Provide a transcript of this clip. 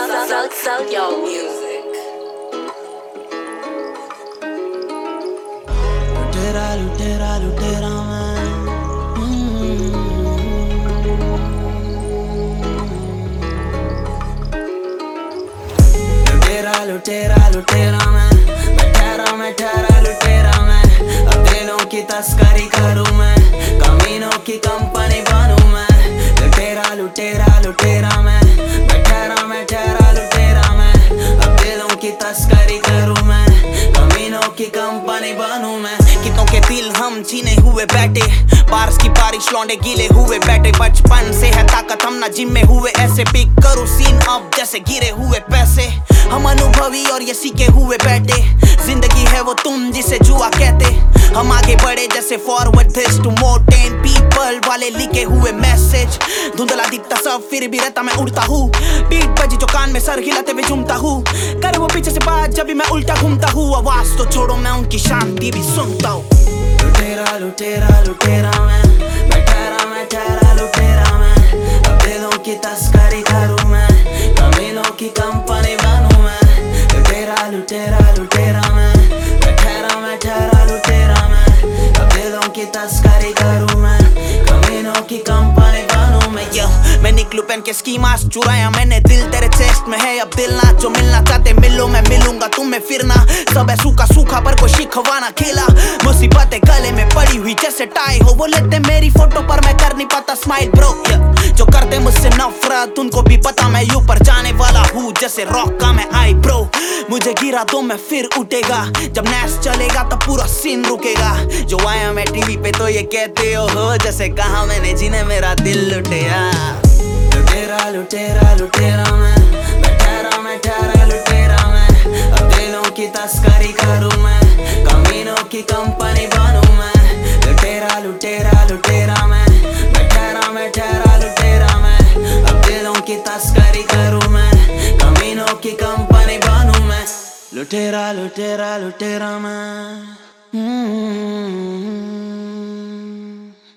Sell your music. लुटेरा लुटेरा लुटेरा मैं लुटेरा लुटेरा लुटेरा मैं ठहरा लुटेरा मैं। अब दिलों की तस्करी करूं मैं, कमीनों की कंपनी बनूं मैं। लुटेरा लुटेरा लुटेरा मैं ठहरा लुटेरा मैं। अब दिलों की तस्करी करूं मैं, कमीनों की कंपनी बनूं मैं। कितनों के दिल हम छीने हुए बैठे, बारिश की बारिश लौंडे गीले हुए बैठे। बचपन से है ताकत हम ना जिम में हुए ऐसे, पिक करो सीन अब जैसे गिरे हुए पैसे। हम अनुभवी और ये सीखे हुए बैठे, जिंदगी है वो तुम जिसे जुआ कहते। हम आगे बढ़े जैसे forward this to more 10 people वाले लिखे हुए मैसेज। धुंधला दिखता सब फिर भी रहता मैं उड़ता हूँ, बीट बजी जो कान में सर हिलाते हुए झूमता हूँ। करे वो पीछे से बात जब भी मैं उल्टा घूमता हूँ, आवाज तो छोड़ो मैं उनकी शांति भी सुनता हूँ। लुटेरा लुटेरा लुटेरा मैं ठहरा लुटेरा मैं। अब दिलों की तस्करी करूं मैं, कमीनों की कंपनी बनूं मैं। लुटेरा लुटेरा लुटेरा मैं ठहरा लुटेरा मैं। अब दिलों की तस्करी करूं मैं, कमीनों की कंपनी बनूं मैं। मैं निकलूं पहन के स्की मास्क, चुराया मैंने दिल तेरे चेस्ट में है। अब दिल ना जो मिलना चाहते मिलो, मैं मिलूंगा तुम्हें फिर ना। सब है सूखा सूखा पर कोई शिकवाना खेला, मुसीबतें गले में पड़ी हुई जैसे टाई हो। वो लेते मेरी फोटो पर मैं कर नहीं पाता स्माइल ब्रो। जो करते मुझसे नफरत उनको भी पता मैं ऊपर जाने वाला हूँ जैसे रॉक का मैं आई ब्रो। मुझे गिरा तो मैं फिर उठेगा, जब नैश चलेगा तो पूरा सीन रुकेगा। जो आया मैं टीवी पे तो ये कहते हो जैसे कहा मैंने जिन्हें मेरा दिल लुटेरा। लुटेरा लुटेरा लुटेरा मैं ठहरा लुटेरा मैं। अब दिलों की तस्करी करूं मैं, कमीनों की कंपनी बनूं मैं। लुटेरा लुटेरा लुटेरा मैं ठहरा लुटेरा मैं। अब दिलों की तस्करी करूं मैं, कमीनों की कंपनी बनूं मैं। लुटेरा लुटेरा लुटेरा मैं